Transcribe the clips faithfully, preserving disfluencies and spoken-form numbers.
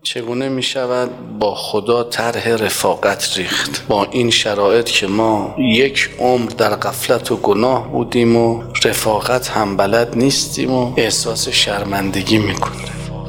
چگونه می شود با خدا طرح رفاقت ریخت با این شرایط که ما یک عمر در غفلت و گناه بودیم و رفاقت هم بلد نیستیم و احساس شرمندگی میکنیم.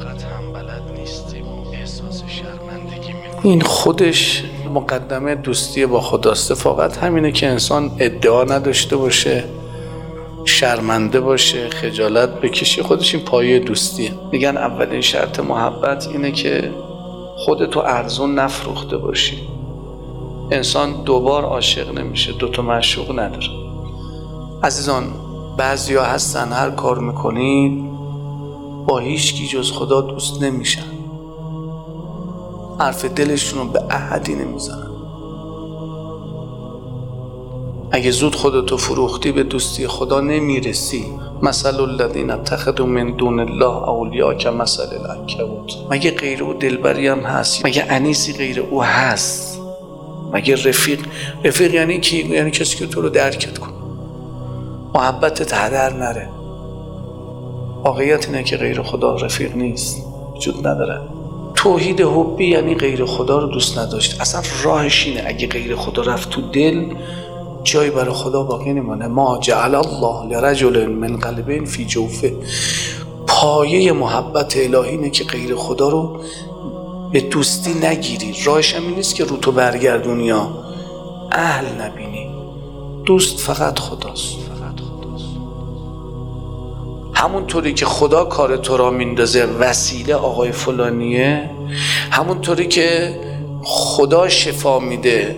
این خودش مقدمه دوستی با خداست. رفاقت همینه که انسان ادعا نداشته باشه، شرمنده باشه، خجالت بکشه. خودش این پایه دوستیه. میگن اولین شرط محبت اینه که خودتو ارزون نفروخته باشی. انسان دوبار عاشق نمیشه، دوتا معشوق نداره. عزیزان، بعضیا هستن هر کار میکنید با هیچ کی جز خدا دوست نمیشن، حرف دلشون رو به احدی نمیزنن. اگه زود خودتو فروختی به دوستی خدا نمیرسی. مثل الذین اتخذوا من دون الله اولیاء کمثل العنکبوت. مگه غیر او دلبری هم هست؟ مگه انیسی غیر او هست؟ مگه رفیق؟ رفیق یعنی کی؟ یعنی کسی که تو رو درکت کنه، محبتت هدر نره. واقعیت اینه که غیر خدا رفیق نیست، وجود نداره. توحید حبی یعنی غیر خدا رو دوست نداشت. اصلا راهش اینه اگه غیر خدا رفت تو دل، جایی برای خدا باقی نمونه. ما جعل الله لرجل من قلبین فی جوفه. پایه محبت الهی اینه که غیر خدا رو به دوستی نگیری. راهش هم این نیست که رو تو برگردونی یا اهل نبینی. دوست فقط خداست. همونطوری که خدا کار تو را میندازه وسیله آقای فلانیه، همونطوری که خدا شفا میده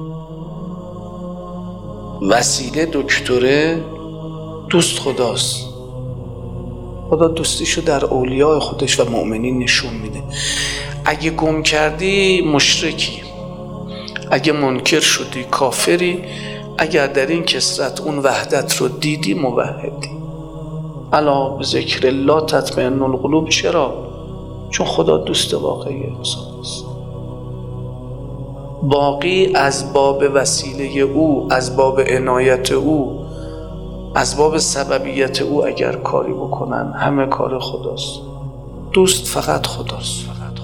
وسیله دکتره، دوست خداست. خدا دوستیشو در اولیاء خودش و مؤمنین نشون میده. اگه گم کردی مشرکی، اگه منکر شدی کافری، اگر در این کثرت اون وحدت رو دیدی موحدی. الا بذکر الله تطمئن القلوب. چرا؟ چون خدا دوست واقعی انسان است. باقی از باب وسیله او، از باب عنایت او، از باب سببیت او اگر کاری بکنن همه کار خداست. دوست فقط خداست.